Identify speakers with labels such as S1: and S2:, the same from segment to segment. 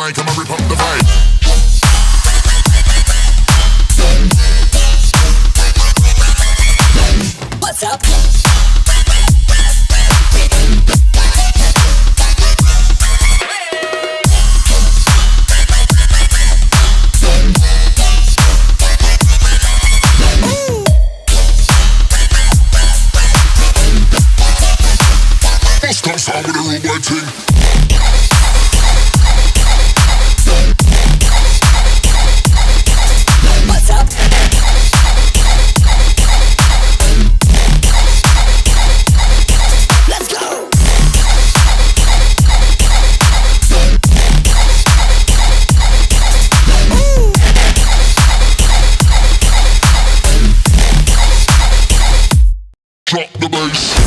S1: mic, I'ma rip up the vibe.
S2: What's up?
S1: First come sound with a rude boy ting.
S2: What's up? Let's go.
S1: Drop the bass.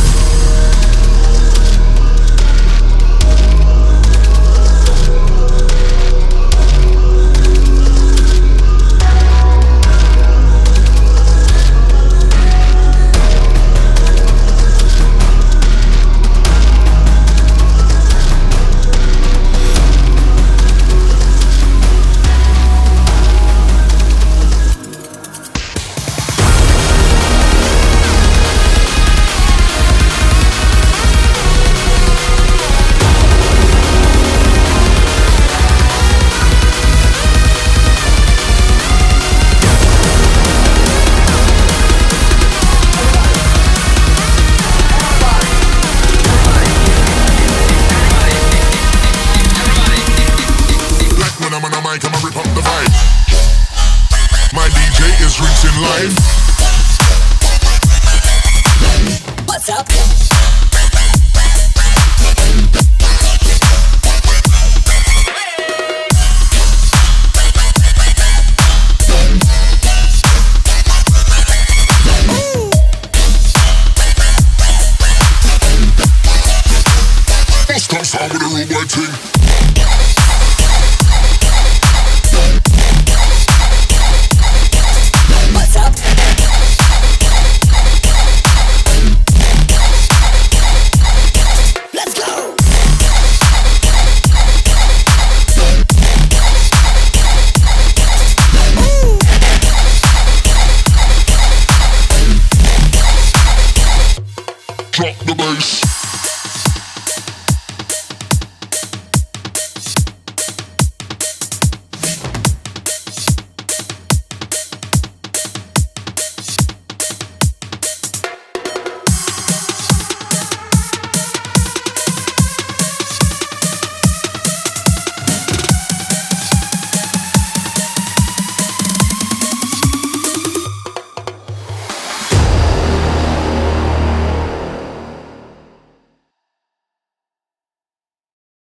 S1: Mic, I'ma rip up the vibe. My DJ is rinsing live.
S2: What's up?
S1: First come sound with a rude boy ting.
S2: What's up? Let's go.
S1: Drop the bass.